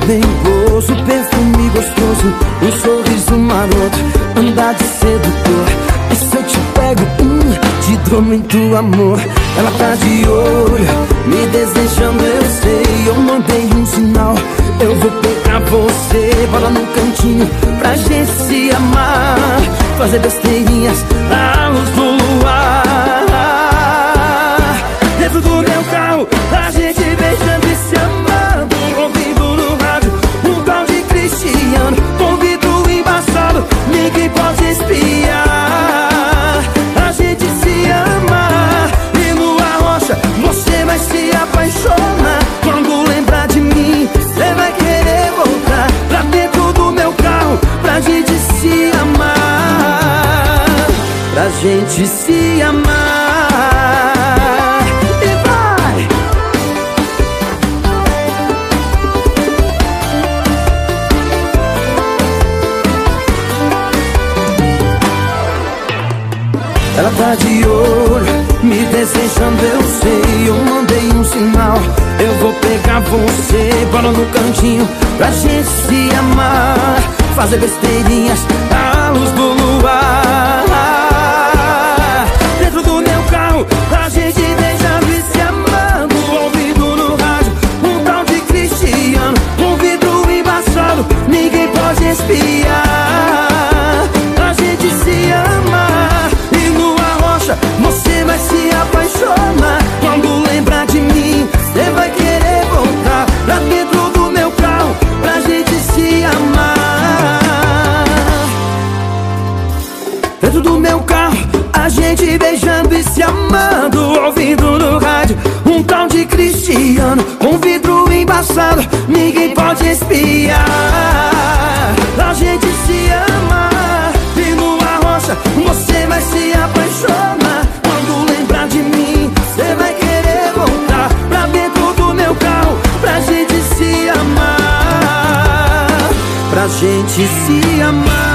dengoso, perfume gostoso, um sorriso maroto, andar de sedutor. E se eu te pego, te dou muito amor. Ela tá de olho, me desejando, eu sei. Eu mandei um sinal, eu vou pegar você. Bora no cantinho pra gente se amar, fazer besteirinhas à luz do luar. Dentro do meu carro, a gente beijando e se amando, ouvindo no rádio um tal de Cristiano, com vidro embaçado, ninguém pode espiar. A gente se ama e numa rocha você vai se apaixonar. Quando lembrar de mim, você vai querer voltar pra dentro do meu carro, pra gente se amar, pra gente se amar. Ela tá de olho, me desejando, eu sei. Eu mandei um sinal, eu vou pegar você. Bora no cantinho pra gente se amar, fazer besteirinhas à luz do luar. Dentro do meu carro, a gente beijando e se amando, ouvindo no rádio um tal de Cristiano, com vidro embaçado, ninguém pode espiar. A gente se ama, você vai se apaixonar. Quando lembrar de mim, você vai querer voltar pra dentro do meu carro, pra gente se amar. Dentro do meu carro, a gente beijando e se amando, ouvindo no rádio um tal de Cristiano, com vidro embaçado, ninguém pode espiar. A gente se ama e numa rocha você vai se apaixonar. Quando lembrar de mim, você vai querer voltar pra dentro do meu carro, pra gente se amar, pra gente se amar.